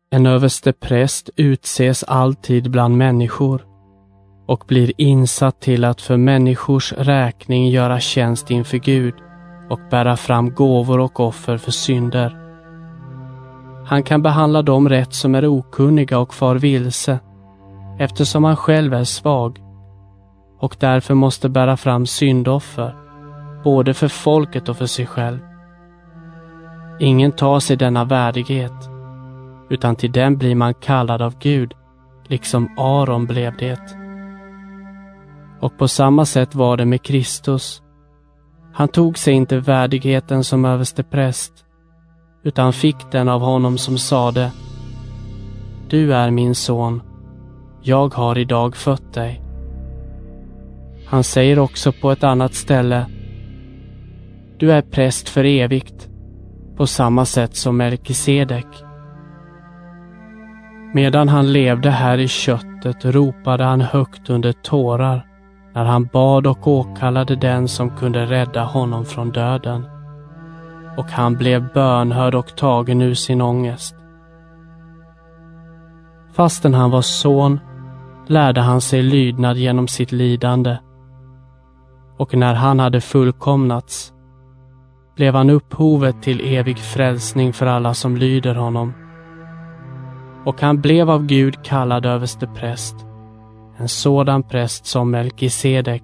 En överstepräst utses alltid bland människor och blir insatt till att för människors räkning göra tjänst inför Gud och bära fram gåvor och offer för synder. Han kan behandla dem rätt som är okunniga och far vilse, eftersom han själv är svag och därför måste bära fram syndoffer, både för folket och för sig själv. Ingen tar sig denna värdighet, utan till den blir man kallad av Gud, liksom Aron blev det. Och på samma sätt var det med Kristus. Han tog sig inte värdigheten som överstepräst, utan fick den av honom som sade: Du är min son, jag har idag fött dig. Han säger också på ett annat ställe: Du är präst för evigt, på samma sätt som Melkisedek. Medan han levde här i köttet ropade han högt under tårar när han bad och åkallade den som kunde rädda honom från döden. Och han blev bönhörd och tagen ur sin ångest. Fastän han var son lärde han sig lydnad genom sitt lidande. Och när han hade fullkomnats blev han upphovet till evig frälsning för alla som lyder honom. Och han blev av Gud kallad överstepräst, en sådan präst som Melkisedek.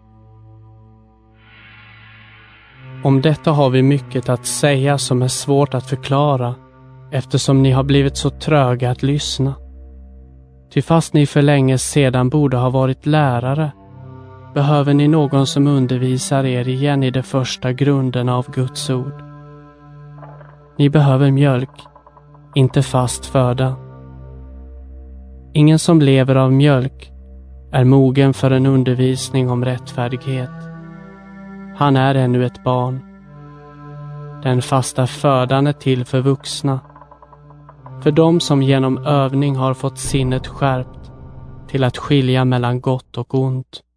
Om detta har vi mycket att säga som är svårt att förklara, eftersom ni har blivit så tröga att lyssna. Ty fast ni för länge sedan borde ha varit lärare, behöver ni någon som undervisar er igen i de första grunderna av Guds ord. Ni behöver mjölk, inte fast föda. Ingen som lever av mjölk är mogen för en undervisning om rättfärdighet. Han är ännu ett barn. Den fasta födan är till för vuxna, för dem som genom övning har fått sinnet skärpt till att skilja mellan gott och ont.